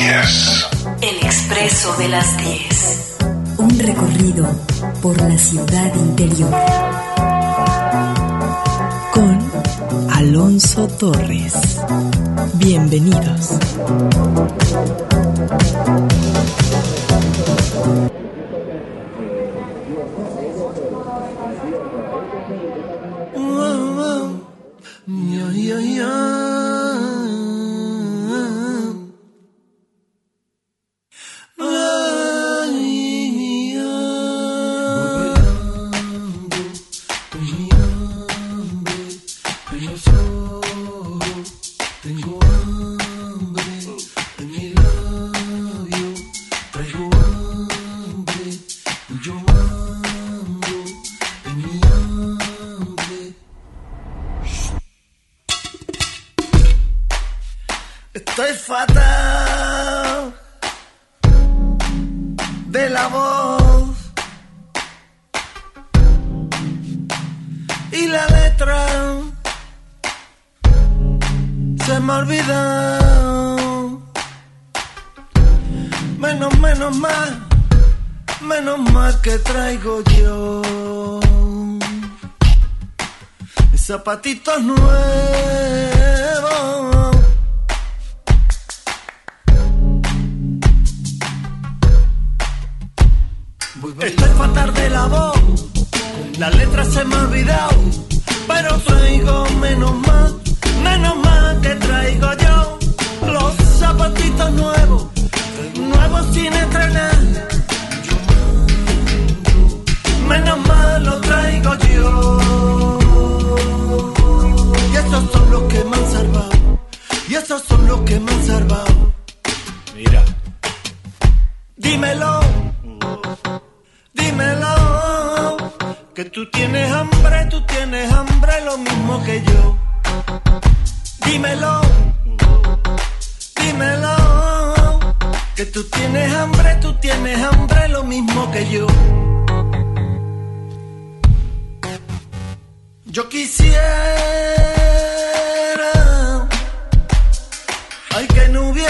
10. El Expreso de las 10. Un recorrido por la ciudad interior. Con Alonso Torres. Bienvenidos. Estoy fatal de la voz y la letra se me ha olvidado. Menos mal que traigo yo zapatitos nuevos. Estoy fatal de la voz, la letra se me ha olvidado, pero traigo menos mal que traigo yo los zapatitos nuevos sin estrenar. Menos mal los traigo yo, y esos son los que me han salvado, y esos son los que me han salvado. Mira, dímelo, que tú tienes hambre lo mismo que yo. Dímelo, que tú tienes hambre lo mismo que yo. Yo quisiera, ay, que no hubiera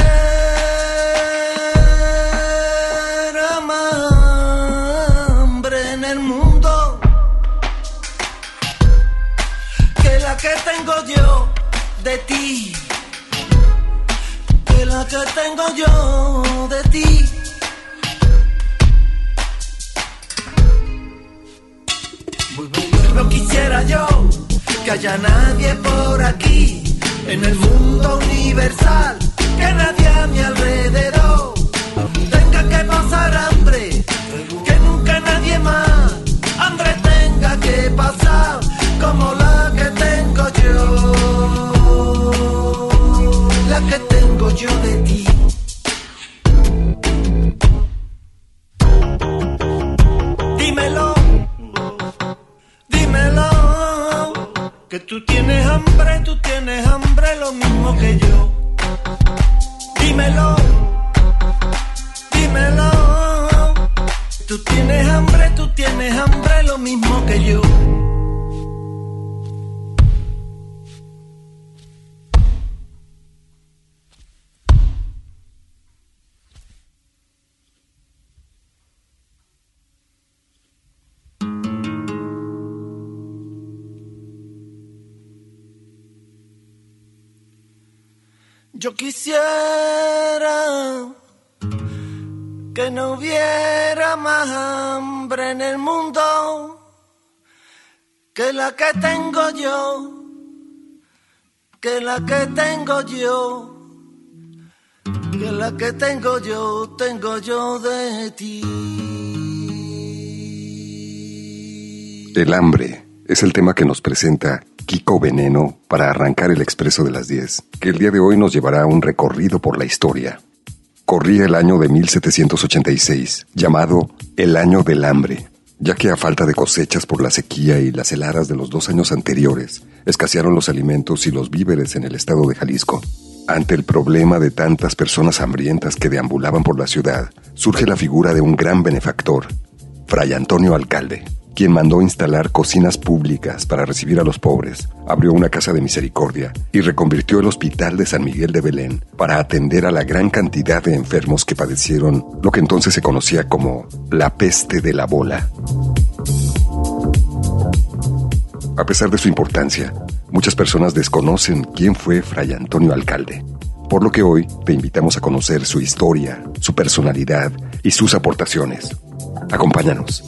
más hambre en el mundo que la que tengo yo de ti, que la que tengo yo de ti. No quisiera yo que haya nadie por aquí en el mundo universal, que nadie a mi alrededor tenga que pasar hambre, que nunca nadie más hambre tenga que pasar como la que tengo yo, la que tengo yo de ti. Dímelo, que tú tienes hambre lo mismo que yo. Dímelo, tú tienes hambre lo mismo que yo. Yo quisiera que no hubiera más hambre en el mundo que la que tengo yo, que la que tengo yo, que la que tengo yo de ti. El hambre es el tema que nos presenta Kiko Veneno para arrancar el Expreso de las 10, que el día de hoy nos llevará a un recorrido por la historia. Corría el año de 1786, llamado el Año del Hambre, ya que a falta de cosechas por la sequía y las heladas de los 2 años anteriores, escasearon los alimentos y los víveres en el estado de Jalisco. Ante el problema de tantas personas hambrientas que deambulaban por la ciudad, surge la figura de un gran benefactor, Fray Antonio Alcalde, quien mandó instalar cocinas públicas para recibir a los pobres, abrió una casa de misericordia y reconvirtió el Hospital de San Miguel de Belén para atender a la gran cantidad de enfermos que padecieron lo que entonces se conocía como la peste de la bola. A pesar de su importancia, muchas personas desconocen quién fue Fray Antonio Alcalde, por lo que hoy te invitamos a conocer su historia, su personalidad y sus aportaciones. Acompáñanos.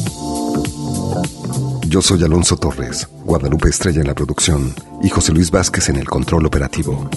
Yo soy Alonso Torres, Guadalupe Estrella en la producción y José Luis Vázquez en el control operativo.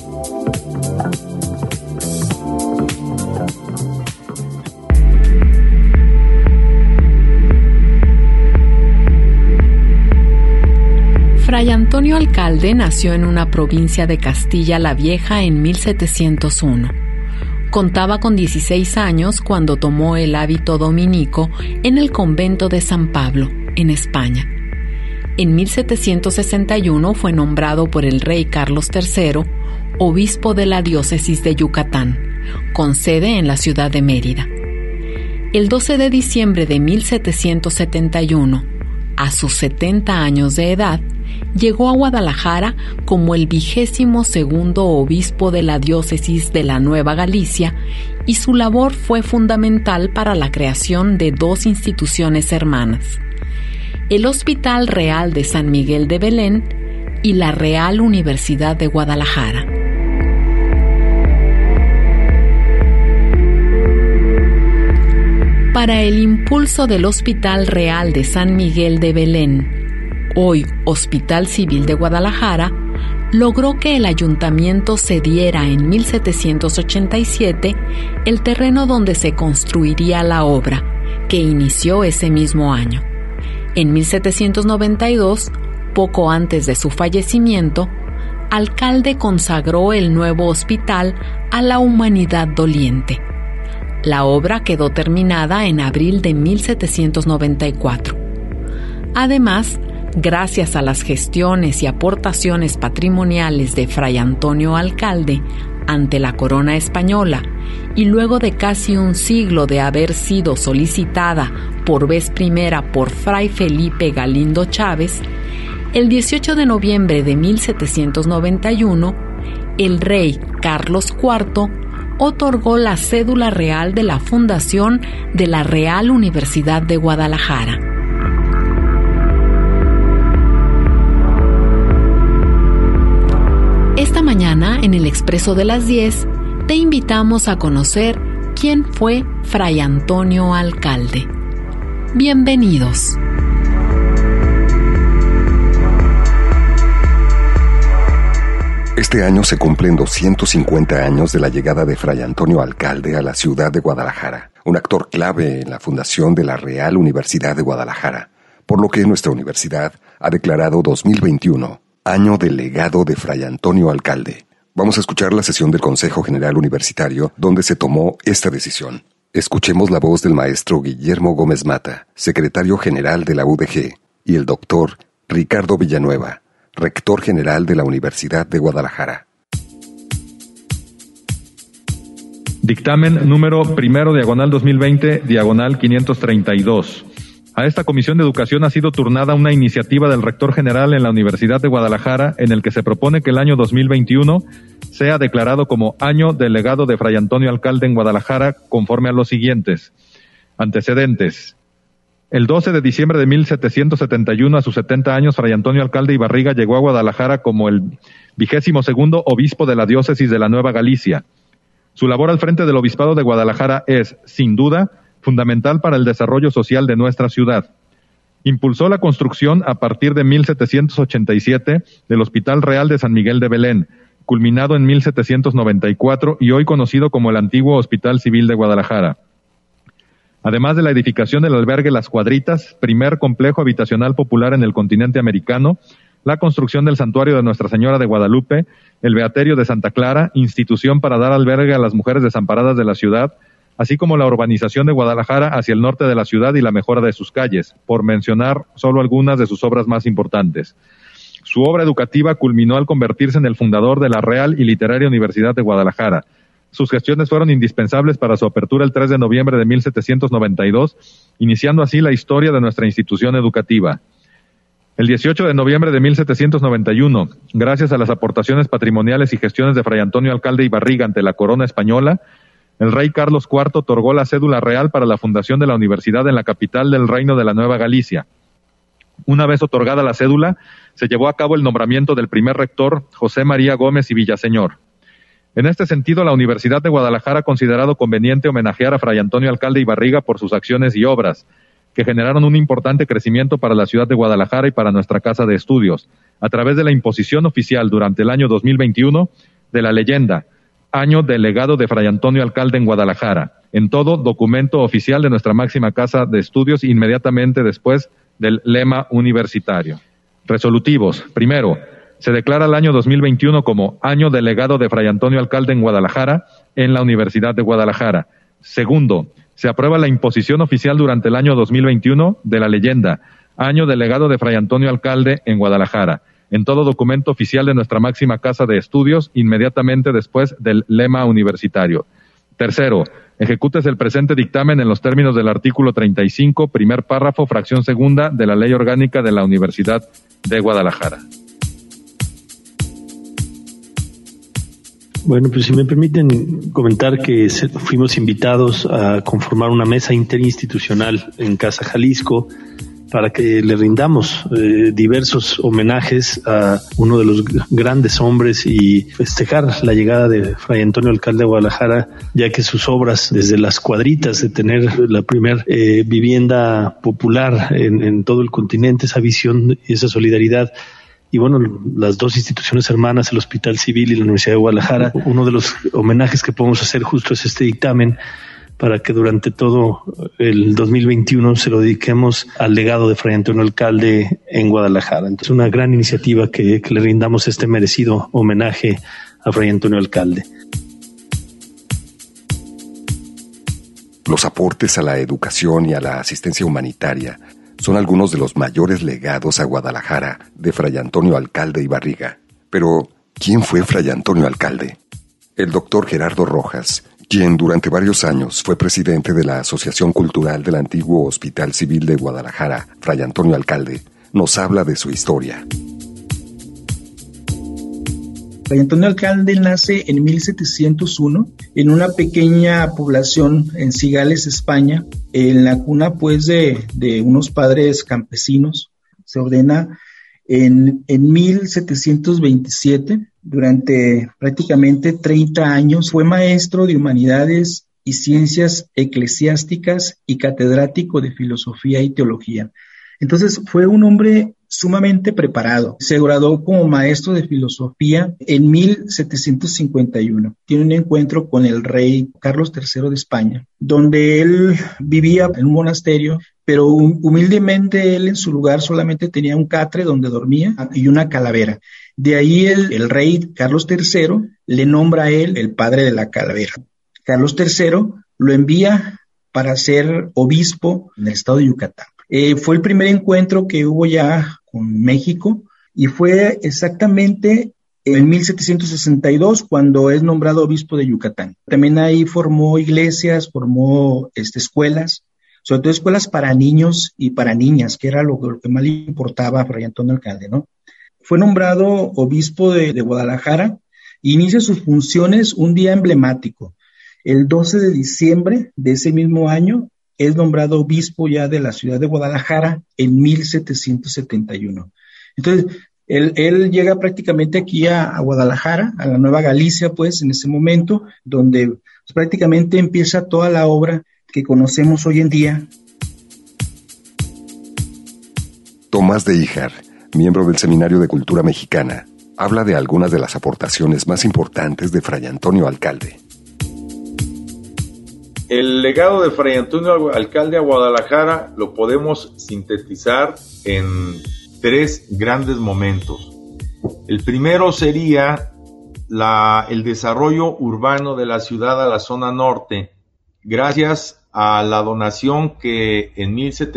Fray Antonio Alcalde nació en una provincia de Castilla la Vieja en 1701. Contaba con 16 años cuando tomó el hábito dominico en el convento de San Pablo, en España. En 1761 fue nombrado por el rey Carlos III obispo de la diócesis de Yucatán, con sede en la ciudad de Mérida. El 12 de diciembre de 1771, a sus 70 años de edad, llegó a Guadalajara como el 22º obispo de la diócesis de la Nueva Galicia y su labor fue fundamental para la creación de dos instituciones hermanas: el Hospital Real de San Miguel de Belén y la Real Universidad de Guadalajara. Para el impulso del Hospital Real de San Miguel de Belén, hoy Hospital Civil de Guadalajara, logró que el ayuntamiento cediera en 1787 el terreno donde se construiría la obra, que inició ese mismo año. En 1792, poco antes de su fallecimiento, Alcalde consagró el nuevo hospital a la humanidad doliente. La obra quedó terminada en abril de 1794. Además, gracias a las gestiones y aportaciones patrimoniales de Fray Antonio Alcalde ante la corona española y luego de casi un siglo de haber sido solicitada por vez primera por Fray Felipe Galindo Chávez, el 18 de noviembre de 1791, el rey Carlos IV otorgó la cédula real de la fundación de la Real Universidad de Guadalajara. Esta mañana, en el Expreso de las 10, te invitamos a conocer quién fue Fray Antonio Alcalde. Bienvenidos. Este año se cumplen 250 años de la llegada de Fray Antonio Alcalde a la ciudad de Guadalajara, un actor clave en la fundación de la Real Universidad de Guadalajara, por lo que nuestra universidad ha declarado 2021 Año del Legado de Fray Antonio Alcalde. Vamos a escuchar la sesión del Consejo General Universitario donde se tomó esta decisión. Escuchemos la voz del maestro Guillermo Gómez Mata, secretario general de la UDG, y el doctor Ricardo Villanueva, rector general de la Universidad de Guadalajara. Dictamen número 1/2020/532. A esta Comisión de Educación ha sido turnada una iniciativa del rector general en la Universidad de Guadalajara en el que se propone que el año 2021 sea declarado como Año del Legado de Fray Antonio Alcalde en Guadalajara conforme a los siguientes. Antecedentes. El 12 de diciembre de 1771, a sus 70 años, Fray Antonio Alcalde y Barriga llegó a Guadalajara como el 22º obispo de la diócesis de la Nueva Galicia. Su labor al frente del obispado de Guadalajara es, sin duda, fundamental para el desarrollo social de nuestra ciudad. Impulsó la construcción a partir de 1787 del Hospital Real de San Miguel de Belén, culminado en 1794 y hoy conocido como el antiguo Hospital Civil de Guadalajara. Además de la edificación del albergue Las Cuadritas, primer complejo habitacional popular en el continente americano, la construcción del Santuario de Nuestra Señora de Guadalupe, el Beaterio de Santa Clara, institución para dar albergue a las mujeres desamparadas de la ciudad, así como la urbanización de Guadalajara hacia el norte de la ciudad y la mejora de sus calles, por mencionar solo algunas de sus obras más importantes. Su obra educativa culminó al convertirse en el fundador de la Real y Literaria Universidad de Guadalajara, sus gestiones fueron indispensables para su apertura el 3 de noviembre de 1792, iniciando así la historia de nuestra institución educativa. El 18 de noviembre de 1791, gracias a las aportaciones patrimoniales y gestiones de Fray Antonio Alcalde y Barriga ante la corona española, el rey Carlos IV otorgó la cédula real para la fundación de la universidad en la capital del Reino de la Nueva Galicia. Una vez otorgada la cédula, se llevó a cabo el nombramiento del primer rector, José María Gómez y Villaseñor. En este sentido, la Universidad de Guadalajara ha considerado conveniente homenajear a Fray Antonio Alcalde y Barriga por sus acciones y obras, que generaron un importante crecimiento para la ciudad de Guadalajara y para nuestra casa de estudios, a través de la imposición oficial durante el año 2021 de la leyenda, Año del Legado de Fray Antonio Alcalde en Guadalajara, en todo documento oficial de nuestra máxima casa de estudios inmediatamente después del lema universitario. Resolutivos. Primero, se declara el año 2021 como Año del Legado de Fray Antonio Alcalde en Guadalajara en la Universidad de Guadalajara. Segundo, se aprueba la imposición oficial durante el año 2021 de la leyenda, Año del Legado de Fray Antonio Alcalde en Guadalajara, en todo documento oficial de nuestra máxima casa de estudios, inmediatamente después del lema universitario. Tercero, ejecútese el presente dictamen en los términos del artículo 35, primer párrafo, fracción segunda de la Ley Orgánica de la Universidad de Guadalajara. Bueno, pues si me permiten comentar que fuimos invitados a conformar una mesa interinstitucional en Casa Jalisco para que le rindamos diversos homenajes a uno de los grandes hombres y festejar la llegada de Fray Antonio Alcalde de Guadalajara, ya que sus obras, desde las cuadritas de tener la primer vivienda popular en todo el continente, esa visión y esa solidaridad, y bueno, las dos instituciones hermanas, el Hospital Civil y la Universidad de Guadalajara, uno de los homenajes que podemos hacer justo es este dictamen, para que durante todo el 2021 se lo dediquemos al legado de Fray Antonio Alcalde en Guadalajara. Entonces, una gran iniciativa que le rindamos este merecido homenaje a Fray Antonio Alcalde. Los aportes a la educación y a la asistencia humanitaria son algunos de los mayores legados a Guadalajara de Fray Antonio Alcalde y Barriga. Pero, ¿quién fue Fray Antonio Alcalde? El doctor Gerardo Rojas, quien durante varios años fue presidente de la Asociación Cultural del antiguo Hospital Civil de Guadalajara, Fray Antonio Alcalde, nos habla de su historia. Fray Antonio Alcalde nace en 1701 en una pequeña población en Cigales, España, en la cuna pues de unos padres campesinos. Se ordena en 1727, durante prácticamente 30 años, fue maestro de humanidades y ciencias eclesiásticas y catedrático de filosofía y teología. Entonces fue un hombre sumamente preparado. Se graduó como maestro de filosofía en 1751. Tiene un encuentro con el rey Carlos III de España, donde él vivía en un monasterio, pero humildemente él en su lugar solamente tenía un catre donde dormía y una calavera. De ahí el rey Carlos III le nombra a él el padre de la calavera. Carlos III lo envía para ser obispo en el estado de Yucatán. Fue el primer encuentro que hubo ya con México y fue exactamente en 1762 cuando es nombrado obispo de Yucatán. También ahí formó iglesias, formó escuelas, sobre todo escuelas para niños y para niñas, que era lo que más le importaba a Fray Antonio Alcalde, ¿no? Fue nombrado obispo de Guadalajara e inicia sus funciones un día emblemático. El 12 de diciembre de ese mismo año es nombrado obispo ya de la ciudad de Guadalajara en 1771. Entonces, él llega prácticamente aquí a Guadalajara, a la Nueva Galicia, pues, en ese momento, donde pues, prácticamente empieza toda la obra que conocemos hoy en día. Tomás de Híjar, miembro del Seminario de Cultura Mexicana, habla de algunas de las aportaciones más importantes de Fray Antonio Alcalde. El legado de Fray Antonio Alcalde a Guadalajara lo podemos sintetizar en 3 grandes momentos. El primero sería el desarrollo urbano de la ciudad a la zona norte, gracias a la donación que en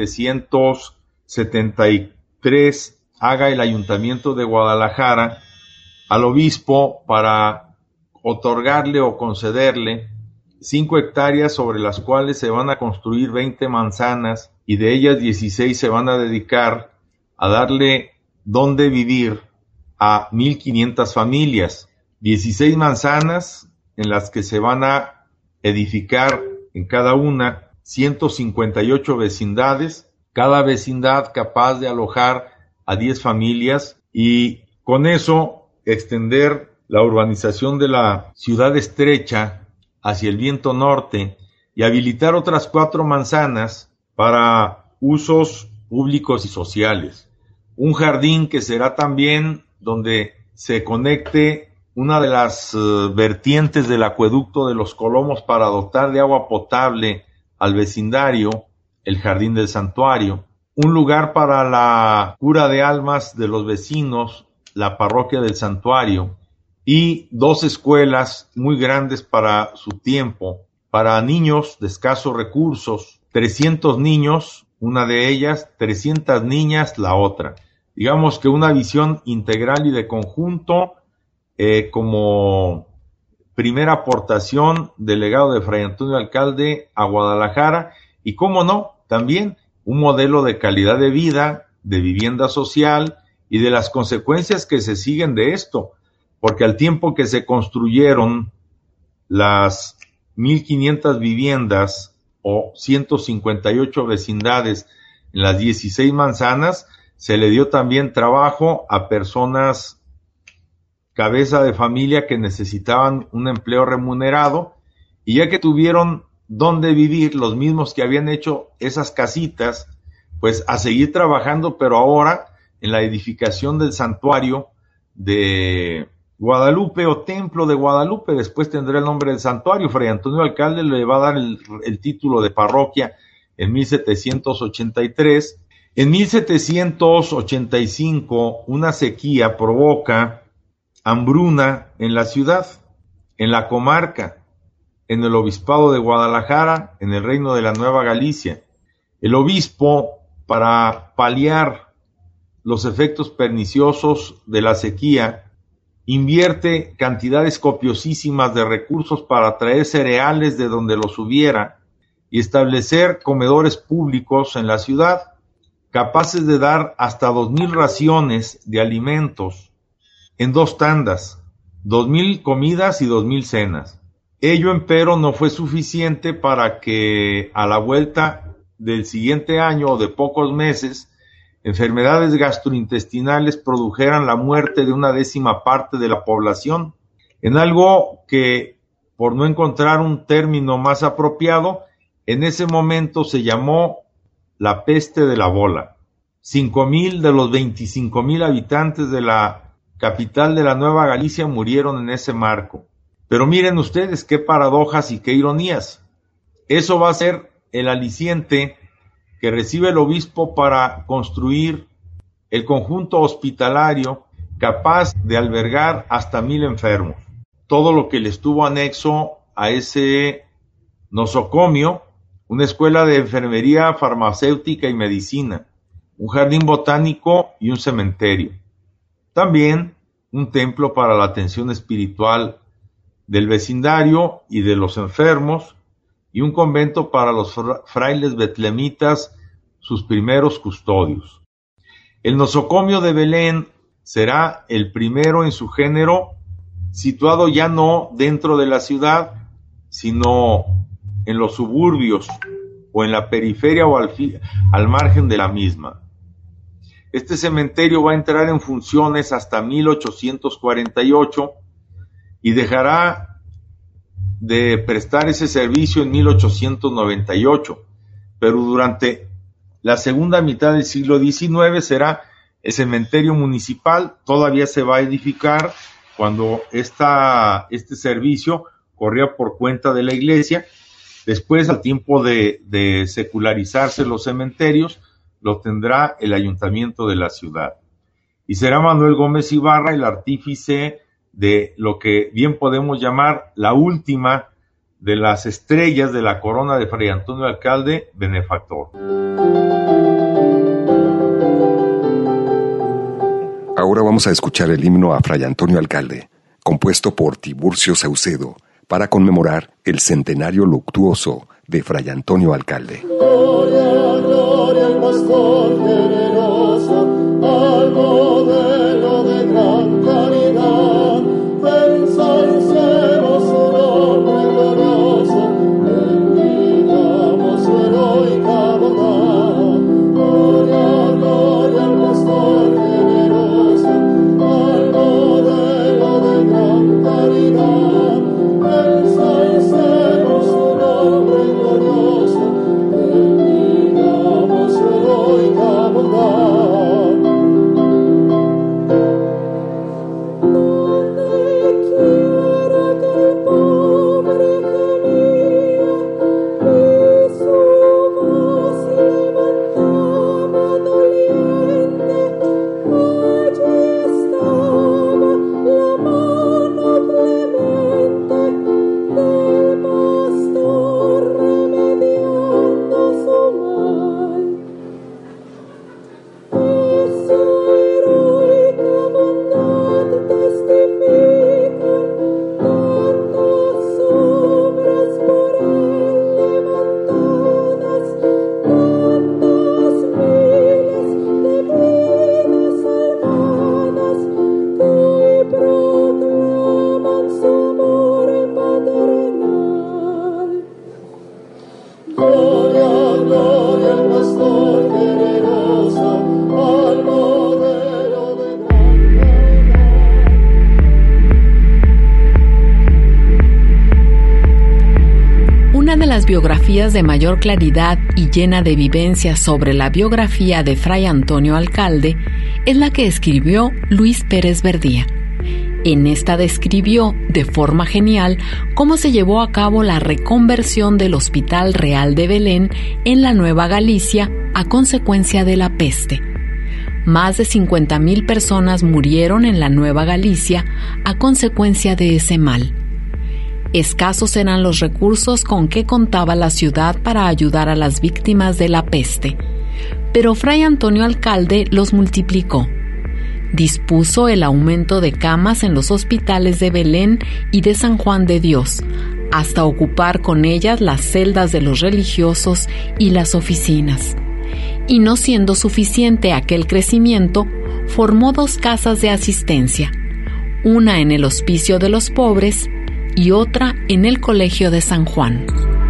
1773 haga el Ayuntamiento de Guadalajara al obispo para otorgarle o concederle 5 hectáreas sobre las cuales se van a construir 20 manzanas y de ellas 16 se van a dedicar a darle donde vivir a 1,500 familias. 16 manzanas en las que se van a edificar en cada una 158 vecindades, cada vecindad capaz de alojar a 10 familias y con eso extender la urbanización de la ciudad estrecha hacia el viento norte y habilitar otras 4 manzanas para usos públicos y sociales. Un jardín que será también donde se conecte una de las vertientes del acueducto de los Colomos para dotar de agua potable al vecindario, el Jardín del Santuario. Un lugar para la cura de almas de los vecinos, la Parroquia del Santuario. Y 2 escuelas muy grandes para su tiempo, para niños de escasos recursos, 300 niños, una de ellas, 300 niñas, la otra. Digamos que una visión integral y de conjunto como primera aportación del legado de Fray Antonio Alcalde a Guadalajara y, cómo no, también un modelo de calidad de vida, de vivienda social y de las consecuencias que se siguen de esto. Porque al tiempo que se construyeron las 1,500 viviendas o 158 vecindades en las 16 manzanas, se le dio también trabajo a personas cabeza de familia que necesitaban un empleo remunerado y ya que tuvieron donde vivir, los mismos que habían hecho esas casitas, pues a seguir trabajando, pero ahora en la edificación del santuario de Guadalupe o Templo de Guadalupe. Después tendrá el nombre del santuario. Fray Antonio Alcalde le va a dar el título de parroquia en 1783. En 1785 una sequía provoca hambruna en la ciudad, en la comarca, en el obispado de Guadalajara, en el reino de la Nueva Galicia. El obispo, para paliar los efectos perniciosos de la sequía, invierte cantidades copiosísimas de recursos para traer cereales de donde los hubiera y establecer comedores públicos en la ciudad, capaces de dar hasta 2,000 raciones de alimentos en 2 tandas, 2,000 comidas y 2,000 cenas. Ello, empero, no fue suficiente para que a la vuelta del siguiente año o de pocos meses, enfermedades gastrointestinales produjeran la muerte de 1/10 parte de la población, en algo que, por no encontrar un término más apropiado, en ese momento se llamó la peste de la bola. 5,000 de los 25,000 habitantes de la capital de la Nueva Galicia murieron en ese marco. Pero miren ustedes qué paradojas y qué ironías. Eso va a ser el aliciente que recibe el obispo para construir el conjunto hospitalario capaz de albergar hasta 1,000 enfermos. Todo lo que le estuvo anexo a ese nosocomio, una escuela de enfermería, farmacéutica y medicina, un jardín botánico y un cementerio. También un templo para la atención espiritual del vecindario y de los enfermos, y un convento para los frailes betlemitas, sus primeros custodios. El nosocomio de Belén será el primero en su género, situado ya no dentro de la ciudad, sino en los suburbios o en la periferia o al margen de la misma. Este cementerio va a entrar en funciones hasta 1848 y dejará de prestar ese servicio en 1898, pero durante la segunda mitad del siglo XIX será el cementerio municipal. Todavía se va a edificar cuando este servicio corría por cuenta de la iglesia. Después, al tiempo de secularizarse los cementerios, lo tendrá el ayuntamiento de la ciudad. Y será Manuel Gómez Ibarra el artífice de lo que bien podemos llamar la última de las estrellas de la corona de Fray Antonio Alcalde, benefactor. Ahora vamos a escuchar el himno a Fray Antonio Alcalde, compuesto por Tiburcio Saucedo, para conmemorar el centenario luctuoso de Fray Antonio Alcalde. Gloria, gloria al pastor generoso, al modelo de gran caridad, ensalcemos su nombre glorioso, bendigamos su heroica bondad. Gloria, gloria al pastor generoso, al modelo de gran caridad, ensalcemos su nombre glorioso, bendigamos su heroica bondad. Biografías de mayor claridad y llena de vivencias sobre la biografía de Fray Antonio Alcalde es la que escribió Luis Pérez Verdía. En esta describió de forma genial cómo se llevó a cabo la reconversión del Hospital Real de Belén en la Nueva Galicia a consecuencia de la peste. Más de 50,000 personas murieron en la Nueva Galicia a consecuencia de ese mal. Escasos eran los recursos con que contaba la ciudad para ayudar a las víctimas de la peste, pero Fray Antonio Alcalde los multiplicó. Dispuso el aumento de camas en los hospitales de Belén y de San Juan de Dios, hasta ocupar con ellas las celdas de los religiosos y las oficinas. Y no siendo suficiente aquel crecimiento, formó 2 casas de asistencia, una en el Hospicio de los Pobres y otra en el Colegio de San Juan.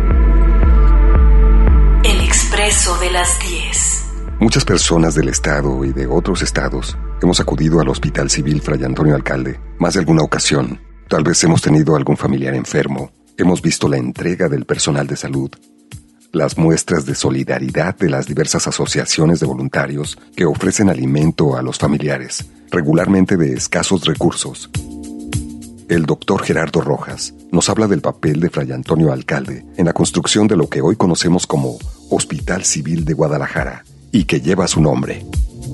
El Expreso de las 10. Muchas personas del estado y de otros estados hemos acudido al Hospital Civil Fray Antonio Alcalde más de alguna ocasión. Tal vez hemos tenido algún familiar enfermo, hemos visto la entrega del personal de salud, las muestras de solidaridad de las diversas asociaciones de voluntarios que ofrecen alimento a los familiares, regularmente de escasos recursos. El doctor Gerardo Rojas nos habla del papel de Fray Antonio Alcalde en la construcción de lo que hoy conocemos como Hospital Civil de Guadalajara y que lleva su nombre.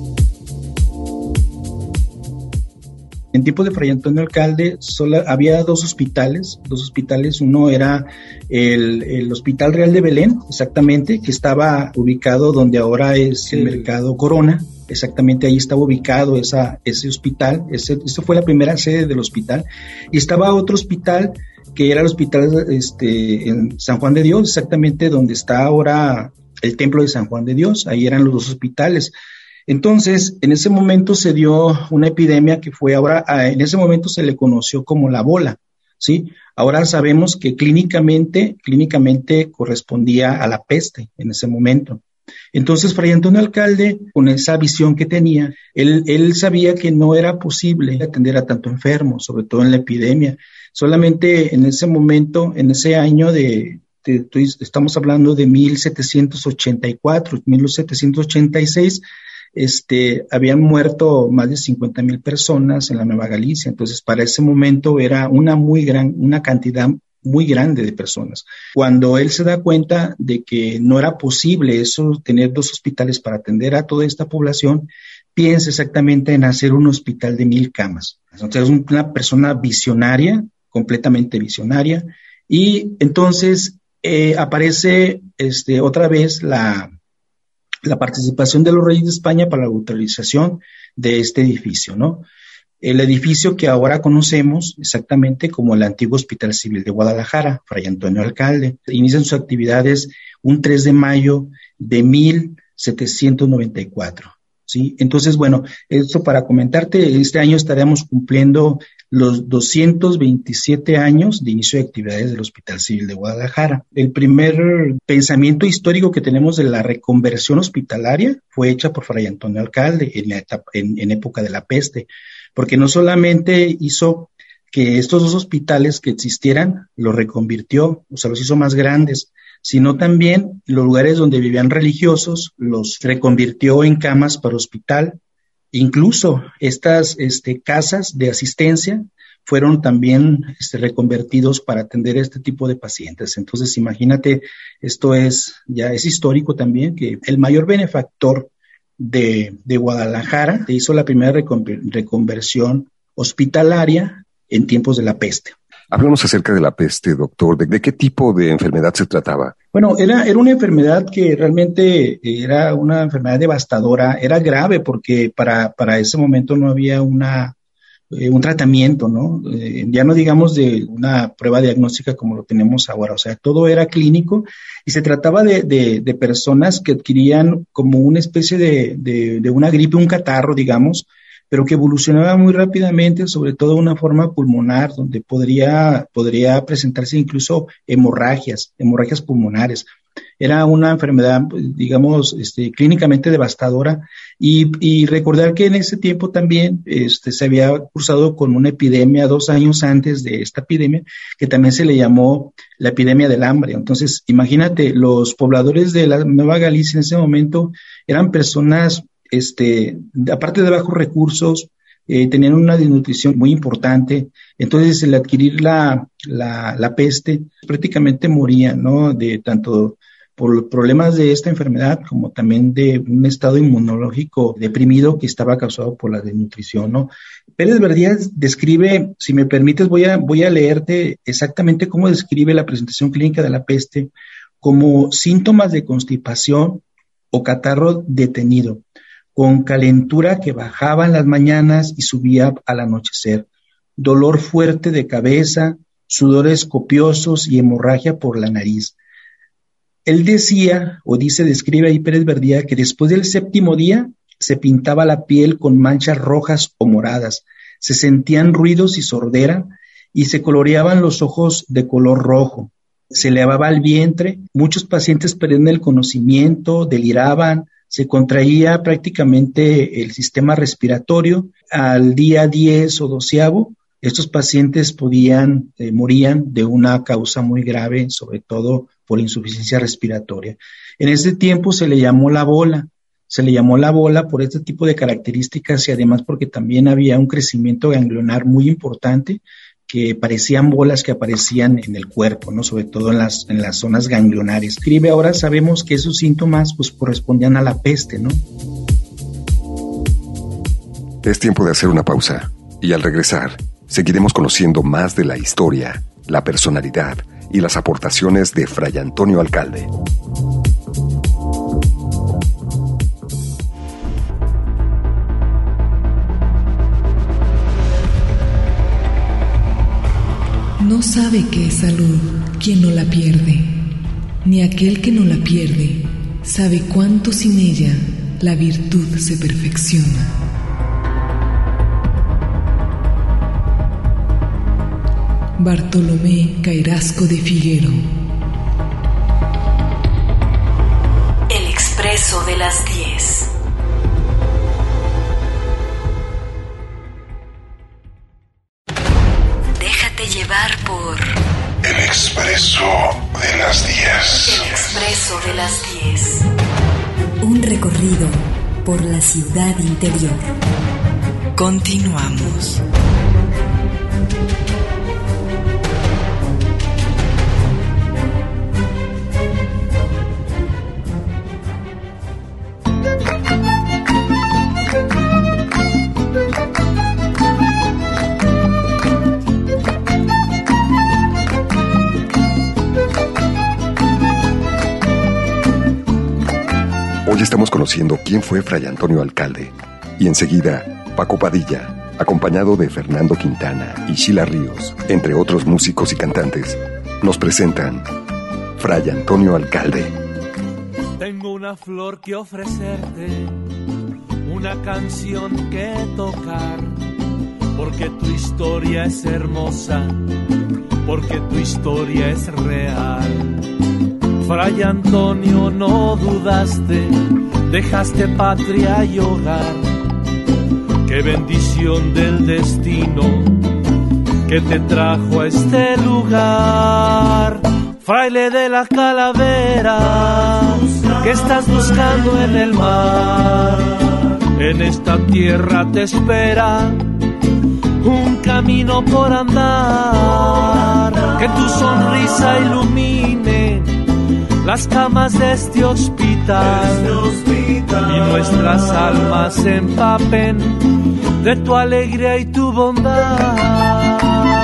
En tiempo de Fray Antonio Alcalde había dos hospitales. Uno era el Hospital Real de Belén, exactamente, que estaba ubicado donde ahora es el Mercado Corona. Exactamente ahí estaba ubicado ese hospital. Esa fue la primera sede del hospital. Y estaba otro hospital que era el hospital en San Juan de Dios, exactamente donde está ahora el Templo de San Juan de Dios. Ahí eran los 2 hospitales. Entonces, en ese momento se dio una epidemia que fue en ese momento se le conoció como la bola, ¿sí? Ahora sabemos que clínicamente correspondía a la peste en ese momento. Entonces, Fray Antonio Alcalde, con esa visión que tenía, él sabía que no era posible atender a tanto enfermo, sobre todo en la epidemia. Solamente en ese momento, en ese año estamos hablando de 1784, 1786, habían muerto más de 50,000 personas en la Nueva Galicia. Entonces, para ese momento era una cantidad muy grande de personas. Cuando él se da cuenta de que no era posible tener 2 hospitales para atender a toda esta población, piensa exactamente en hacer un hospital de 1,000 camas. Entonces, es una persona visionaria, completamente visionaria, y entonces aparece otra vez la participación de los Reyes de España para la autorización de este edificio, ¿no? el edificio que ahora conocemos exactamente como el antiguo Hospital Civil de Guadalajara, Fray Antonio Alcalde. Inician sus actividades un 3 de mayo de 1794. ¿Sí? Entonces, bueno, esto para comentarte, este año estaremos cumpliendo los 227 años de inicio de actividades del Hospital Civil de Guadalajara. El primer pensamiento histórico que tenemos de la reconversión hospitalaria fue hecha por Fray Antonio Alcalde en época de la peste, porque no solamente hizo que estos dos hospitales que existieran, los reconvirtió, o sea, los hizo más grandes, sino también los lugares donde vivían religiosos los reconvirtió en camas para hospital. Incluso estas casas de asistencia fueron también reconvertidos para atender este tipo de pacientes. Entonces, imagínate, esto ya es histórico también, que el mayor benefactor de Guadalajara hizo la primera reconversión hospitalaria en tiempos de la peste. Háblanos acerca de la peste, doctor. ¿De qué tipo de enfermedad se trataba? Bueno, era una enfermedad que realmente era una enfermedad devastadora, era grave porque para ese momento no había un tratamiento, ¿no? Ya no digamos de una prueba diagnóstica como lo tenemos ahora, o sea, todo era clínico y se trataba de personas que adquirían como una especie de una gripe, un catarro, digamos, pero que evolucionaba muy rápidamente, sobre todo de una forma pulmonar, donde podría presentarse incluso hemorragias pulmonares. Era una enfermedad, digamos, clínicamente devastadora, y recordar que en ese tiempo también se había cursado con una epidemia 2 años antes de esta epidemia, que también se le llamó la epidemia del hambre. Entonces, imagínate, los pobladores de la Nueva Galicia en ese momento eran personas aparte de bajos recursos, tenían una desnutrición muy importante. Entonces, el adquirir la peste, prácticamente morían, ¿no? De tanto por problemas de esta enfermedad como también de un estado inmunológico deprimido que estaba causado por la desnutrición, ¿no? Pérez Verdía describe, si me permites, voy a leerte exactamente cómo describe la presentación clínica de la peste como síntomas de constipación o catarro detenido, con calentura que bajaba en las mañanas y subía al anochecer, dolor fuerte de cabeza, sudores copiosos y hemorragia por la nariz. Él describe ahí Pérez Verdía, que después del 7º día se pintaba la piel con manchas rojas o moradas, se sentían ruidos y sordera y se coloreaban los ojos de color rojo. Se elevaba el vientre, muchos pacientes perdían el conocimiento, deliraban, se contraía prácticamente el sistema respiratorio. Al día 10 o 12, estos pacientes morían de una causa muy grave, sobre todo por insuficiencia respiratoria. En ese tiempo se le llamó la bola por este tipo de características y además porque también había un crecimiento ganglionar muy importante, que parecían bolas que aparecían en el cuerpo, ¿no? Sobre todo en las zonas ganglionares. Escribe, ahora sabemos que esos síntomas pues correspondían a la peste, ¿no? Es tiempo de hacer una pausa y al regresar seguiremos conociendo más de la historia, la personalidad y las aportaciones de Fray Antonio Alcalde. No sabe qué es salud quien no la pierde, ni aquel que no la pierde sabe cuánto sin ella la virtud se perfecciona. Bartolomé Cairasco de Figuero. El Expreso de las 10. Llevar por El Expreso de las 10. El Expreso de las 10. Un recorrido por la ciudad interior. Continuamos. Hoy estamos conociendo quién fue Fray Antonio Alcalde y enseguida Paco Padilla acompañado de Fernando Quintana y Sheila Ríos, entre otros músicos y cantantes, nos presentan Fray Antonio Alcalde. Tengo una flor que ofrecerte, una canción que tocar, porque tu historia es hermosa, porque tu historia es real. Fray Antonio, no dudaste, dejaste patria y hogar. Qué bendición del destino que te trajo a este lugar. Fraile de la calavera, ¿qué estás buscando en el mar? En esta tierra te espera un camino por andar. Que tu sonrisa ilumine las camas de este hospital, y nuestras almas se empapen de tu alegría y tu bondad.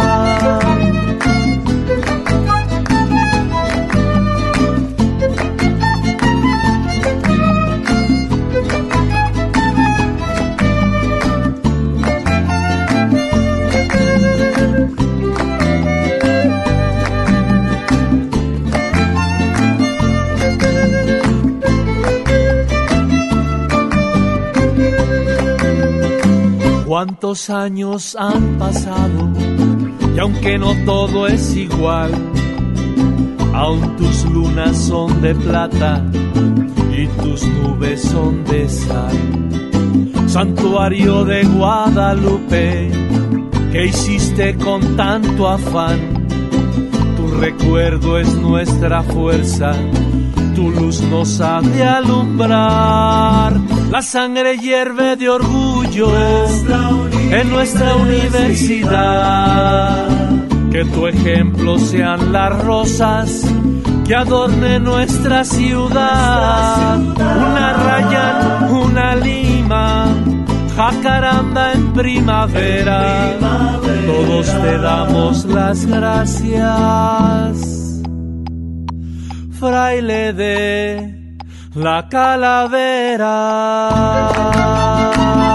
Cuántos años han pasado, y aunque no todo es igual, aún tus lunas son de plata y tus nubes son de sal. Santuario de Guadalupe, que hiciste con tanto afán, tu recuerdo es nuestra fuerza, tu luz nos ha de alumbrar. La sangre hierve de orgullo en nuestra universidad. Que tu ejemplo sean las rosas que adornen nuestra ciudad. Una raya, una lima, jacaranda en primavera. Todos te damos las gracias, fraile de la calavera.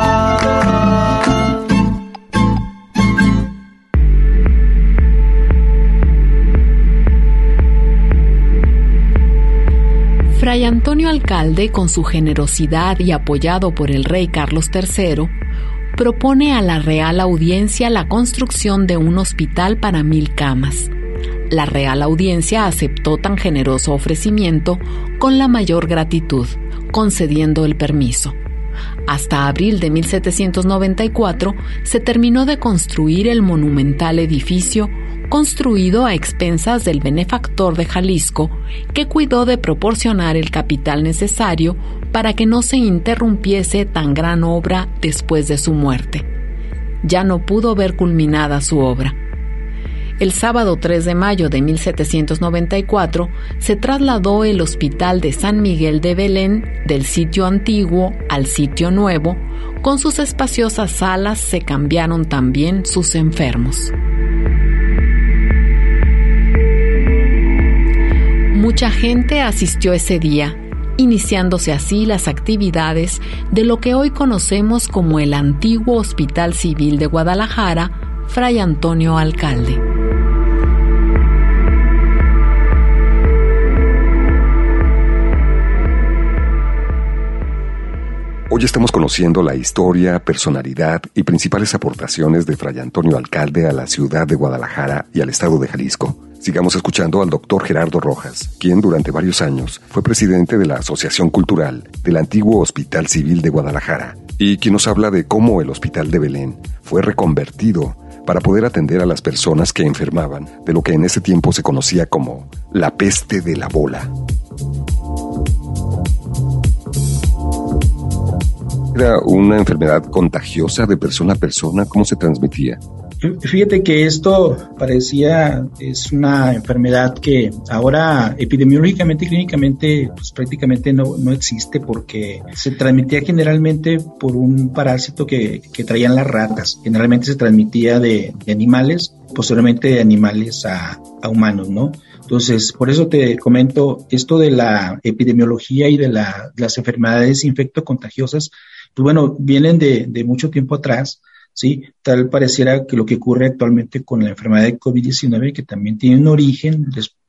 Fray Antonio Alcalde, con su generosidad y apoyado por el rey Carlos III, propone a la Real Audiencia la construcción de un hospital para 1000 camas. La Real Audiencia aceptó tan generoso ofrecimiento con la mayor gratitud, concediendo el permiso. Hasta abril de 1794 se terminó de construir el monumental edificio, construido a expensas del benefactor de Jalisco, que cuidó de proporcionar el capital necesario para que no se interrumpiese tan gran obra después de su muerte. Ya no pudo ver culminada su obra. El sábado 3 de mayo de 1794 se trasladó el Hospital de San Miguel de Belén del sitio antiguo al sitio nuevo. Con sus espaciosas salas se cambiaron también sus enfermos. Mucha gente asistió ese día, iniciándose así las actividades de lo que hoy conocemos como el antiguo Hospital Civil de Guadalajara, Fray Antonio Alcalde. Hoy estamos conociendo la historia, personalidad y principales aportaciones de Fray Antonio Alcalde a la ciudad de Guadalajara y al estado de Jalisco. Sigamos escuchando al doctor Gerardo Rojas, quien durante varios años fue presidente de la Asociación Cultural del antiguo Hospital Civil de Guadalajara, y quien nos habla de cómo el Hospital de Belén fue reconvertido para poder atender a las personas que enfermaban de lo que en ese tiempo se conocía como la peste de la bola. ¿Era una enfermedad contagiosa de persona a persona? ¿Cómo se transmitía? Fíjate que esto es una enfermedad que ahora epidemiológicamente y clínicamente pues prácticamente no existe, porque se transmitía generalmente por un parásito que traían las ratas. Generalmente se transmitía de animales, posteriormente de animales a humanos, ¿no? Entonces, por eso te comento esto de la epidemiología y de las enfermedades infectocontagiosas. Pues bueno, vienen de mucho tiempo atrás. ¿sí? Tal pareciera que lo que ocurre actualmente con la enfermedad de COVID-19, que también tiene un origen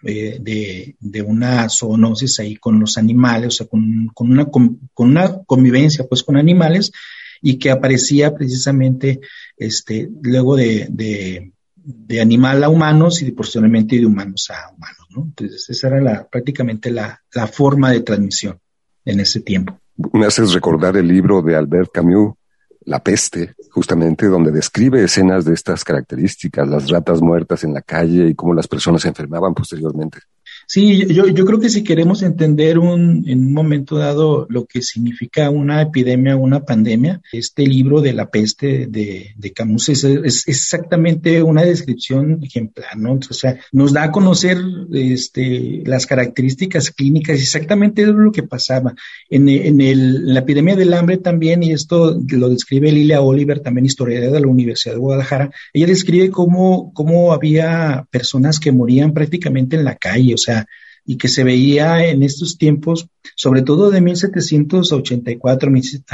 de una zoonosis ahí con los animales, o sea, con una convivencia pues con animales, y que aparecía precisamente luego de animal a humanos y posteriormente de humanos a humanos, ¿no? Entonces esa era prácticamente la forma de transmisión en ese tiempo. Me haces recordar el libro de Albert Camus, La peste, justamente, donde describe escenas de estas características, las ratas muertas en la calle y cómo las personas se enfermaban posteriormente. Sí, yo creo que si queremos entender en un momento dado lo que significa una epidemia o una pandemia, este libro de La peste de Camus es exactamente una descripción ejemplar, ¿no? O sea, nos da a conocer las características clínicas, exactamente lo que pasaba. En la epidemia del hambre también, y esto lo describe Lilia Oliver, también historiadora de la Universidad de Guadalajara, ella describe cómo había personas que morían prácticamente en la calle, o sea, y que se veía en estos tiempos, sobre todo de 1784 a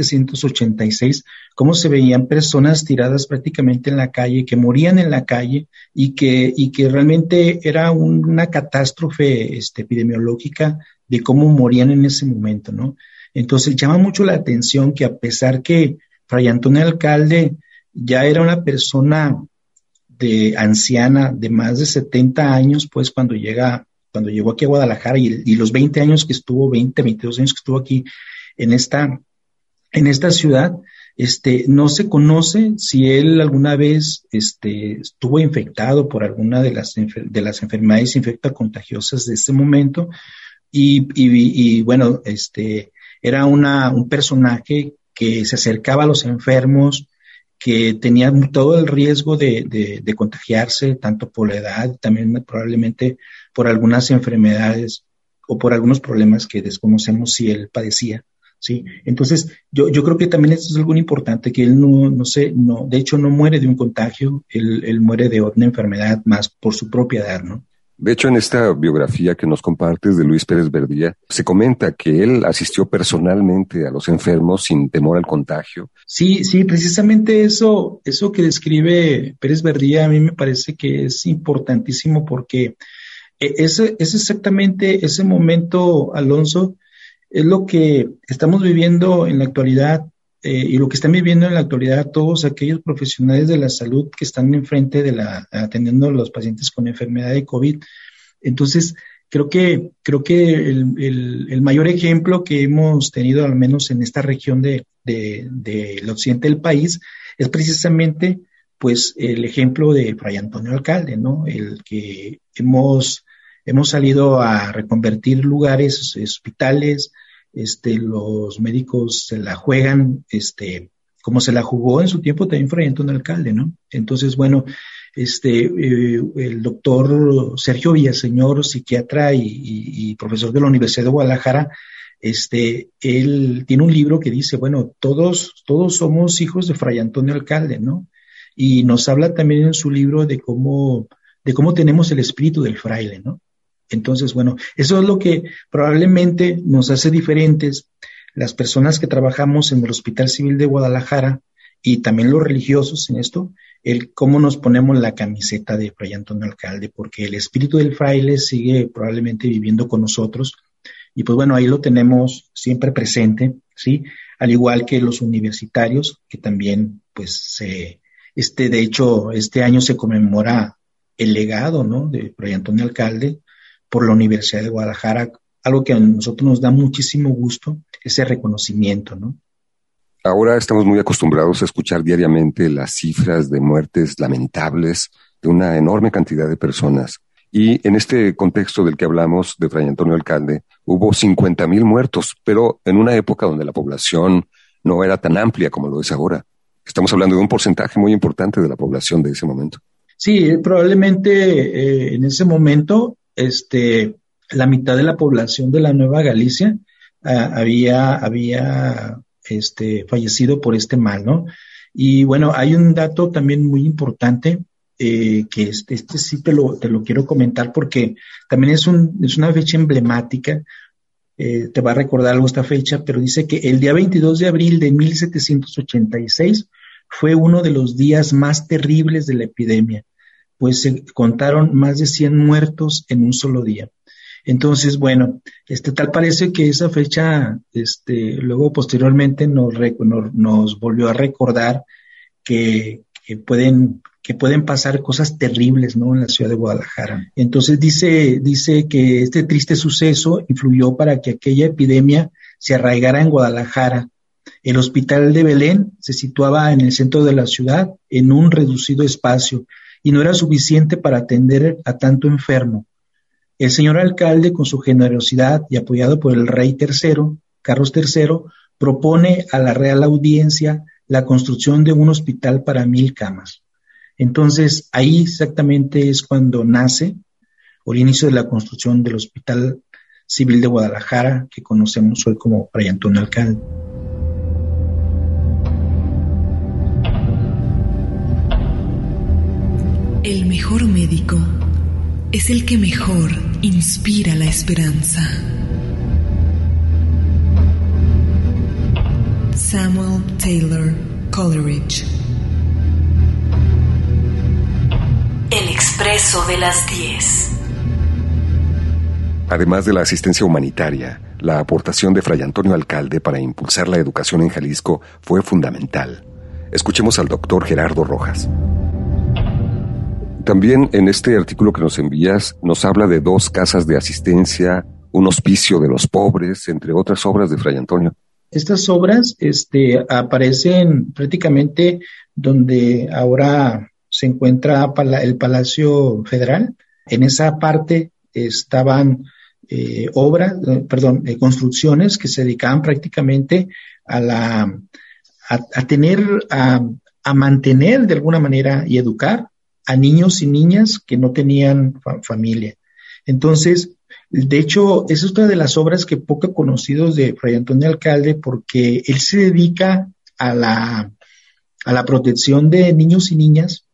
1786, cómo se veían personas tiradas prácticamente en la calle, que morían en la calle, y que realmente era una catástrofe epidemiológica de cómo morían en ese momento, ¿no? Entonces llama mucho la atención que, a pesar que Fray Antonio Alcalde ya era una persona anciana de más de 70 años, pues cuando llegó aquí a Guadalajara, y los 22 años que estuvo aquí en esta ciudad, no se conoce si él alguna vez estuvo infectado por alguna de las enfermedades infectocontagiosas de ese momento, y bueno, era un personaje que se acercaba a los enfermos, que tenía todo el riesgo de contagiarse, tanto por la edad, también probablemente por algunas enfermedades o por algunos problemas que desconocemos si él padecía, ¿sí? Entonces, yo creo que también esto es algo importante, que él de hecho no muere de un contagio, él muere de otra enfermedad más por su propia edad, ¿no? De hecho, en esta biografía que nos compartes de Luis Pérez Verdía, se comenta que él asistió personalmente a los enfermos sin temor al contagio. Sí, precisamente eso que describe Pérez Verdía a mí me parece que es importantísimo, porque es exactamente ese momento, Alonso, es lo que estamos viviendo en la actualidad, y lo que están viviendo en la actualidad todos aquellos profesionales de la salud que están enfrente atendiendo a los pacientes con enfermedad de COVID. Entonces, creo que el mayor ejemplo que hemos tenido, al menos en esta región del occidente del país, es precisamente pues el ejemplo de Fray Antonio Alcalde, ¿no? El que hemos salido a reconvertir lugares, hospitales. Los médicos se la juegan, como se la jugó en su tiempo también Fray Antonio Alcalde, ¿no? Entonces, bueno, el doctor Sergio Villaseñor, psiquiatra y profesor de la Universidad de Guadalajara, él tiene un libro que dice, bueno, todos somos hijos de Fray Antonio Alcalde, ¿no? Y nos habla también en su libro de cómo tenemos el espíritu del fraile, ¿no? Entonces, bueno, eso es lo que probablemente nos hace diferentes las personas que trabajamos en el Hospital Civil de Guadalajara, y también los religiosos en esto, el cómo nos ponemos la camiseta de Fray Antonio Alcalde, porque el espíritu del fraile sigue probablemente viviendo con nosotros, y pues bueno, ahí lo tenemos siempre presente, ¿sí? Al igual que los universitarios, que también, pues, de hecho, este año se conmemora el legado, ¿no?, de Fray Antonio Alcalde por la Universidad de Guadalajara, algo que a nosotros nos da muchísimo gusto, ese reconocimiento, ¿no? Ahora estamos muy acostumbrados a escuchar diariamente las cifras de muertes lamentables de una enorme cantidad de personas. Y en este contexto del que hablamos, de Fray Antonio Alcalde, hubo 50,000 muertos, pero en una época donde la población no era tan amplia como lo es ahora. Estamos hablando de un porcentaje muy importante de la población de ese momento. Sí, probablemente en ese momento la mitad de la población de la Nueva Galicia había fallecido por este mal, ¿no? Y bueno, hay un dato también muy importante que sí te lo quiero comentar, porque también es una fecha emblemática. Te va a recordar algo esta fecha, pero dice que el día 22 de abril de 1786 fue uno de los días más terribles de la epidemia, pues se contaron más de 100 muertos en un solo día. Entonces, bueno, tal parece que esa fecha, luego posteriormente nos volvió a recordar que pueden pasar cosas terribles, ¿no?, en la ciudad de Guadalajara. Entonces dice que este triste suceso influyó para que aquella epidemia se arraigara en Guadalajara. El hospital de Belén se situaba en el centro de la ciudad, en un reducido espacio, y no era suficiente para atender a tanto enfermo. El señor alcalde, con su generosidad y apoyado por el rey tercero, Carlos III, propone a la Real Audiencia la construcción de un hospital para 1,000 camas. Entonces, ahí exactamente es cuando nace, o el inicio de la construcción del Hospital Civil de Guadalajara, que conocemos hoy como Fray Antonio Alcalde. El mejor médico es el que mejor inspira la esperanza. Samuel Taylor Coleridge. El Expreso de las 10. Además de la asistencia humanitaria, la aportación de Fray Antonio Alcalde para impulsar la educación en Jalisco fue fundamental. Escuchemos al doctor Gerardo Rojas. También en este artículo que nos envías nos habla de 2 casas de asistencia, un hospicio de los pobres, entre otras obras de Fray Antonio. Estas obras aparecen prácticamente donde ahora se encuentra el Palacio Federal. En esa parte estaban construcciones que se dedicaban prácticamente a mantener de alguna manera y educar a niños y niñas que no tenían familia. Entonces, de hecho, esa es una de las obras que poco conocidos de Fray Antonio Alcalde, porque él se dedica a la protección de niños y niñas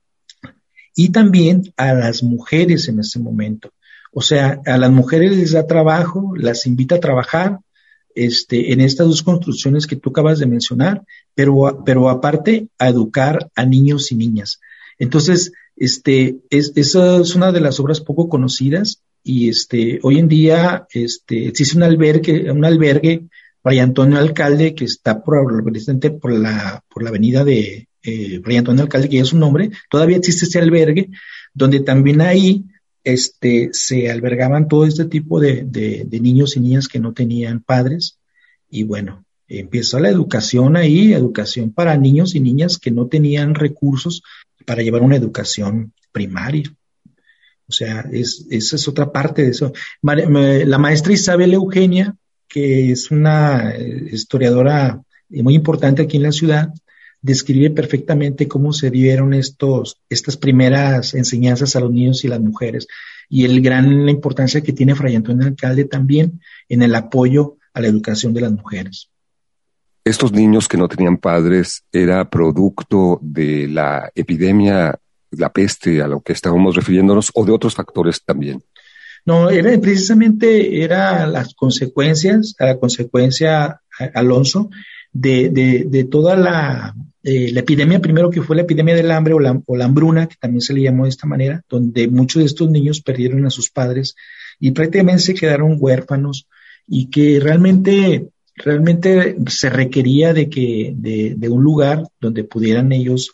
y también a las mujeres en ese momento. O sea, a las mujeres les da trabajo, las invita a trabajar en estas 2 construcciones que tú acabas de mencionar, pero aparte a educar a niños y niñas. Entonces, esa es una de las obras poco conocidas y hoy en día existe un albergue Fray Antonio Alcalde que está por la avenida de Fray Antonio Alcalde, que es su nombre. Todavía existe ese albergue donde también ahí se albergaban todo este tipo de niños y niñas que no tenían padres y bueno, empezó la educación ahí, educación para niños y niñas que no tenían recursos para llevar una educación primaria. O sea, esa es otra parte de eso. La maestra Isabel Eugenia, que es una historiadora muy importante aquí en la ciudad, describe perfectamente cómo se dieron estas primeras enseñanzas a los niños y las mujeres y la importancia que tiene Fray Antonio Alcalde también en el apoyo a la educación de las mujeres. ¿Estos niños que no tenían padres era producto de la epidemia, la peste a lo que estábamos refiriéndonos o de otros factores también? No, precisamente a la consecuencia, Alonso, de toda la epidemia, primero que fue la epidemia del hambre o la hambruna, que también se le llamó de esta manera, donde muchos de estos niños perdieron a sus padres y prácticamente se quedaron huérfanos y que realmente se requería de un lugar donde pudieran ellos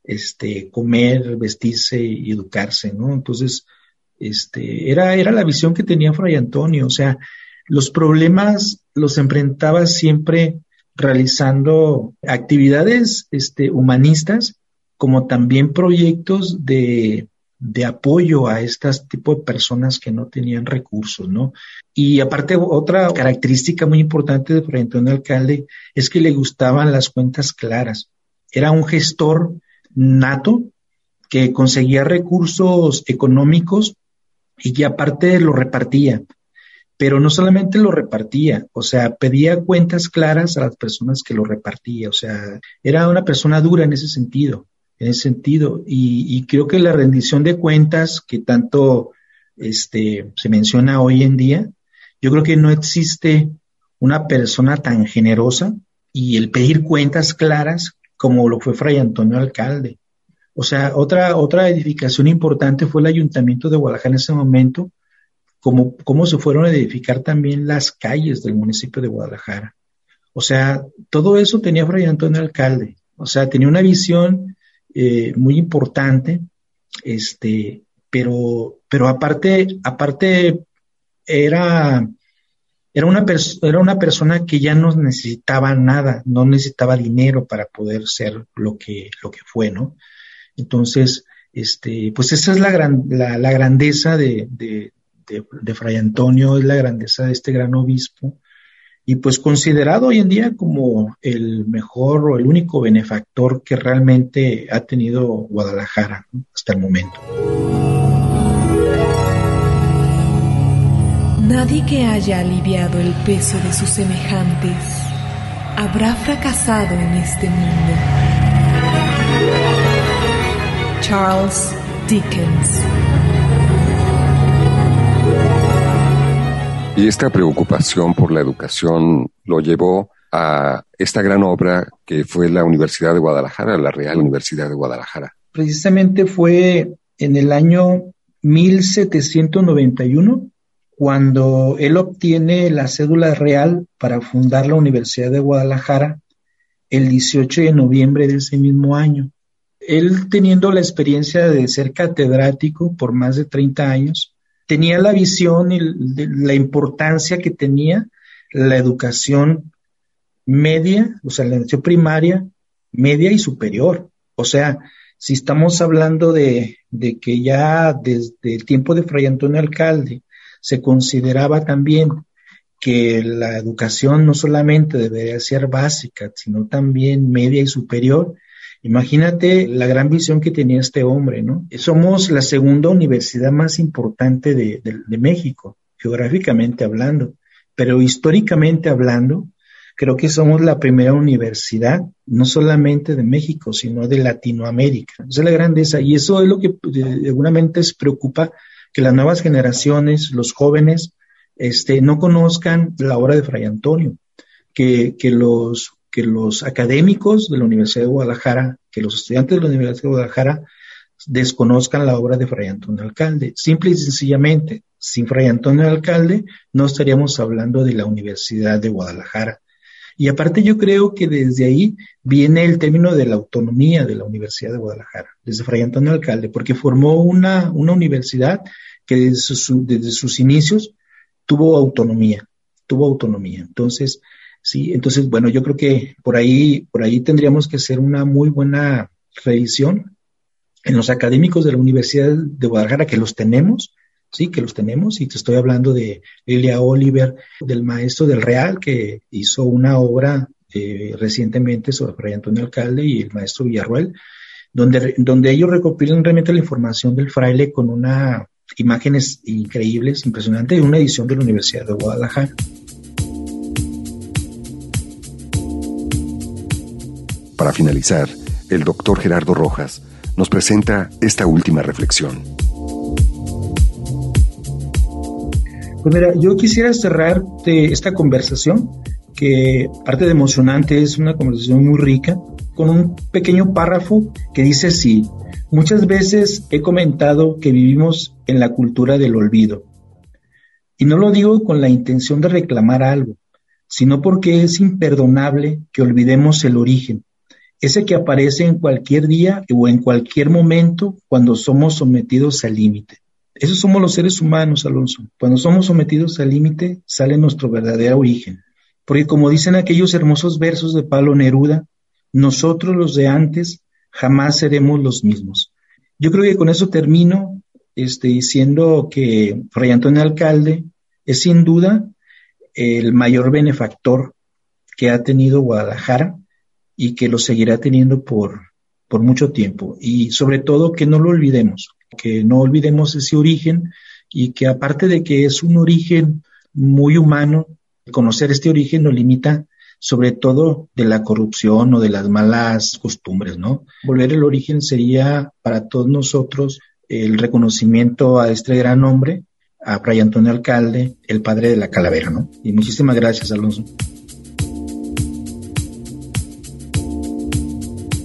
comer, vestirse y educarse, ¿no? Entonces, era la visión que tenía Fray Antonio, o sea, los problemas los enfrentaba siempre realizando actividades humanistas, como también proyectos de apoyo a estas tipo de personas que no tenían recursos, ¿no? Y aparte, otra característica muy importante de Fray Antonio Alcalde es que le gustaban las cuentas claras. Era un gestor nato que conseguía recursos económicos y que aparte lo repartía. Pero no solamente lo repartía, o sea, pedía cuentas claras a las personas que lo repartía. O sea, era una persona dura en ese sentido. Y creo que la rendición de cuentas que tanto se menciona hoy en día, yo creo que no existe una persona tan generosa y el pedir cuentas claras como lo fue Fray Antonio Alcalde. O sea, otra edificación importante fue el Ayuntamiento de Guadalajara en ese momento, cómo se fueron a edificar también las calles del municipio de Guadalajara. O sea, todo eso tenía Fray Antonio Alcalde. O sea, tenía una visión muy importante, pero aparte era una persona que ya no necesitaba nada, no necesitaba dinero para poder ser lo que fue, ¿no? Entonces, pues esa es la grandeza de Fray Antonio, es la grandeza de este gran obispo, y pues considerado hoy en día como el mejor o el único benefactor que realmente ha tenido Guadalajara, ¿no?, hasta el momento. Nadie que haya aliviado el peso de sus semejantes habrá fracasado en este mundo. Charles Dickens. Y esta preocupación por la educación lo llevó a esta gran obra que fue la Universidad de Guadalajara, la Real Universidad de Guadalajara. Precisamente fue en el año 1791 cuando él obtiene la cédula real para fundar la Universidad de Guadalajara el 18 de noviembre de ese mismo año. Él, teniendo la experiencia de ser catedrático por más de 30 años, tenía la visión y la importancia que tenía la educación media, o sea, la educación primaria, media y superior. O sea, si estamos hablando de que ya desde el tiempo de Fray Antonio Alcalde se consideraba también que la educación no solamente debería ser básica, sino también media y superior. Imagínate la gran visión que tenía este hombre, ¿no? Somos la segunda universidad más importante de México, geográficamente hablando, pero históricamente hablando, creo que somos la primera universidad, no solamente de México, sino de Latinoamérica. Esa es la grandeza, y eso es lo que seguramente preocupa, que las nuevas generaciones, los jóvenes, no conozcan la obra de Fray Antonio, que los académicos de la Universidad de Guadalajara, que los estudiantes de la Universidad de Guadalajara desconozcan la obra de Fray Antonio Alcalde. Simple y sencillamente, sin Fray Antonio Alcalde no estaríamos hablando de la Universidad de Guadalajara. Y aparte yo creo que desde ahí viene el término de la autonomía de la Universidad de Guadalajara, desde Fray Antonio Alcalde, porque formó una universidad que desde sus inicios tuvo autonomía. Entonces, sí, bueno, yo creo que por ahí tendríamos que hacer una muy buena revisión en los académicos de la Universidad de Guadalajara, que los tenemos, y te estoy hablando de Lilia Oliver, del maestro del Real, que hizo una obra recientemente sobre Fray Antonio Alcalde, y el maestro Villarroel, donde ellos recopilan realmente la información del fraile con imágenes increíbles, impresionantes, de una edición de la Universidad de Guadalajara. Para finalizar, el doctor Gerardo Rojas nos presenta esta última reflexión. Pues mira, yo quisiera cerrar esta conversación, que aparte de emocionante es una conversación muy rica, con un pequeño párrafo que dice así: muchas veces he comentado que vivimos en la cultura del olvido, y no lo digo con la intención de reclamar algo, sino porque es imperdonable que olvidemos el origen, ese que aparece en cualquier día o en cualquier momento cuando somos sometidos al límite. Esos somos los seres humanos, Alonso. Cuando somos sometidos al límite, sale nuestro verdadero origen. Porque como dicen aquellos hermosos versos de Pablo Neruda, nosotros los de antes jamás seremos los mismos. Yo creo que con eso termino diciendo que Fray Antonio Alcalde es sin duda el mayor benefactor que ha tenido Guadalajara y que lo seguirá teniendo por mucho tiempo. Y sobre todo que no lo olvidemos, ese origen, y que aparte de que es un origen muy humano, conocer este origen nos limita sobre todo de la corrupción o de las malas costumbres, ¿no? Volver el origen sería para todos nosotros el reconocimiento a este gran hombre, a Fray Antonio Alcalde, el padre de la calavera, ¿no? Y muchísimas gracias, Alonso.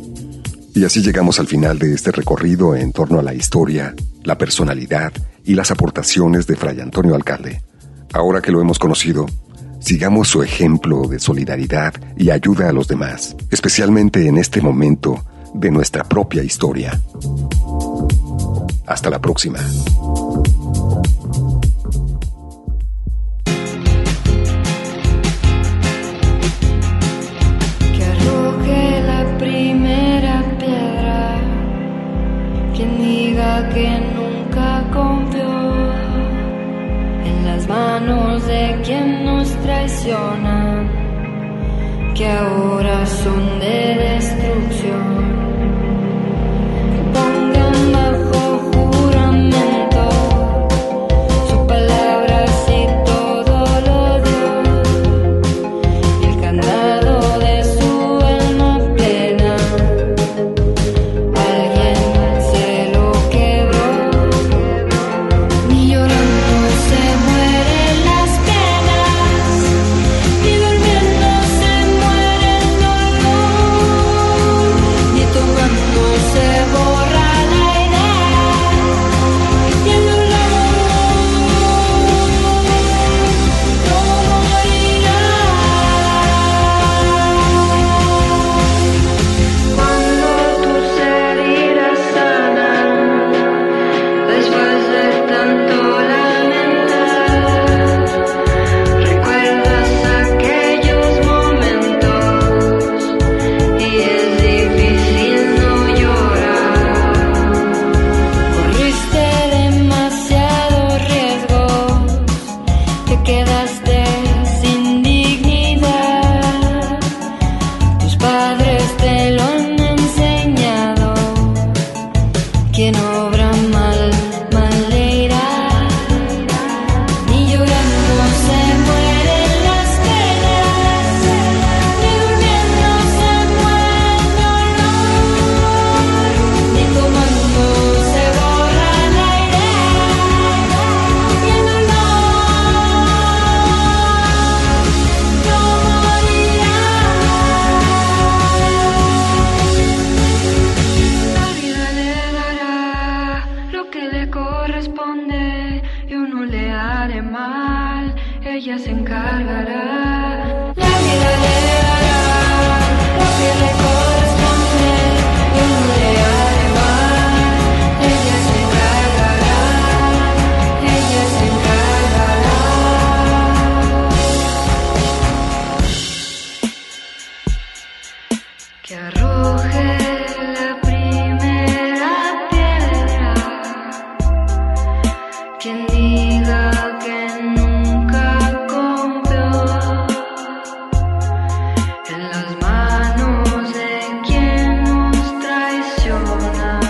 Y así llegamos al final de este recorrido en torno a la historia, la personalidad y las aportaciones de Fray Antonio Alcalde. Ahora que lo hemos conocido, sigamos su ejemplo de solidaridad y ayuda a los demás, especialmente en este momento de nuestra propia historia. Hasta la próxima. Que arroje la primera piedra, quien diga que nunca confió en las manos de quien nos traiciona, que ahora son de destrucción. Pongan bajo juramento su palabra si todo lo dio, el candado de su alma plena alguien se lo quebró. Ni llorando se mueren las penas, ni durmiendo se muere el dolor, ni tomando se borra la idea y el dolor no morirá. Cuando tus heridas sanan, después de tanto lamentar, recuerdas aquellos momentos y es difícil no llorar. Corriste demasiados riesgos, te quedaste sin dignidad. Tus padres te lo han enseñado, quien obra mal, mal le irá. Ni llorando se mueren las penas, ni durmiendo se muere el dolor, ni tomando se borra la idea y el dolor no morirá. La vida le dará lo que le corresponde y uno le haré mal, ella se encargará. La vida le dará lo que le corresponde y uno le haré mal, ella se encargará, ella se encargará. Que arroje la primera piedra, quien diga que nunca confió en las manos de quien nos traiciona,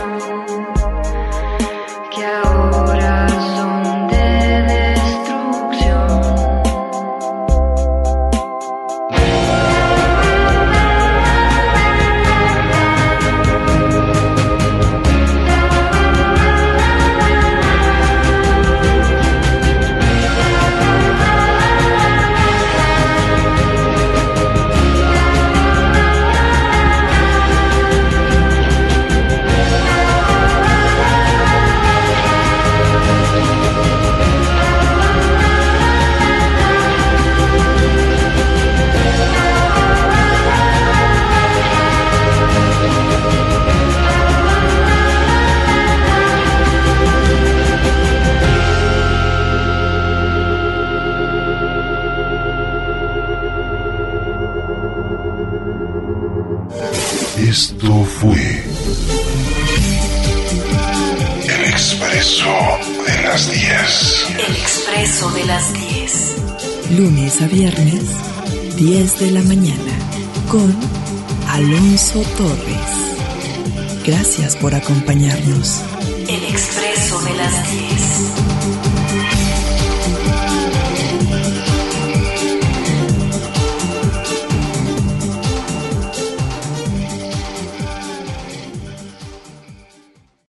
que ahora son de destrucción. Esto fue El Expreso de las 10. El Expreso de las 10. Lunes a viernes, 10 de la mañana, con Alonso Torres. Gracias por acompañarnos. El Expreso de las 10.